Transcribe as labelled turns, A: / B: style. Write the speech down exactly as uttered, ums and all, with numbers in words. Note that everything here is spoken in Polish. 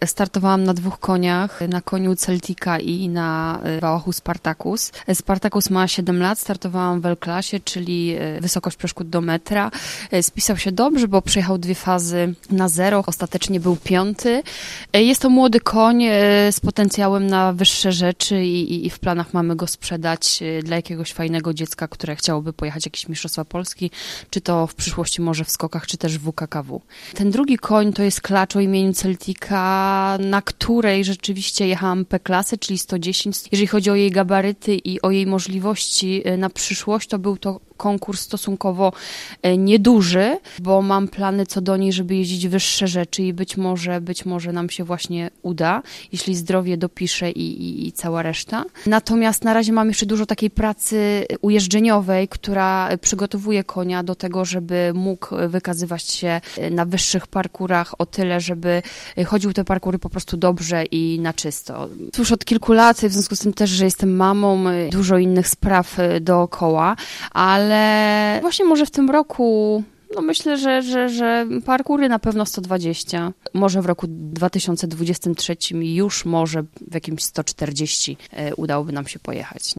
A: startowałam na dwóch koniach, na koniu Celtica i na wałachu Spartacus. Spartacus ma siedem lat, startowałam w L-klasie, czyli wysokość przeszkód do metra. Spisał się dobrze, bo przejechał dwie fazy na zero, ostatecznie był piąty. Jest to młody koń z potencjałem na wyższe rzeczy i, i w planach mamy go sprzedać dla jakiegoś fajnego dziecka, które chciałoby pojechać jakieś Mistrzostwa Polski, czy to w przyszłości może w skokach, czy też w W K K W. Ten drugi koń to jest klacz o imieniu Celtica, na której rzeczywiście jechałam P-klasy, czyli sto dziesięć. Jeżeli chodzi o jej gabaryty i o jej możliwości na przyszłość, to był to konkurs stosunkowo nieduży, bo mam plany co do niej, żeby jeździć wyższe rzeczy i być może, być może nam się właśnie uda, jeśli zdrowie dopisze i, i, i cała reszta. Natomiast na razie mam jeszcze dużo takiej pracy ujeżdżeniowej, która przygotowuje konia do tego, żeby mógł wykazywać się na wyższych parkurach o tyle, żeby chodził te parkury po prostu dobrze i na czysto. Już od kilku lat, w związku z tym też, że jestem mamą, dużo innych spraw dookoła, ale Ale właśnie może w tym roku, no myślę, że, że, że parkury na pewno sto dwadzieścia. Może w roku dwa tysiące dwudziestym trzecim już może w jakimś sto czterdzieści udałoby nam się pojechać.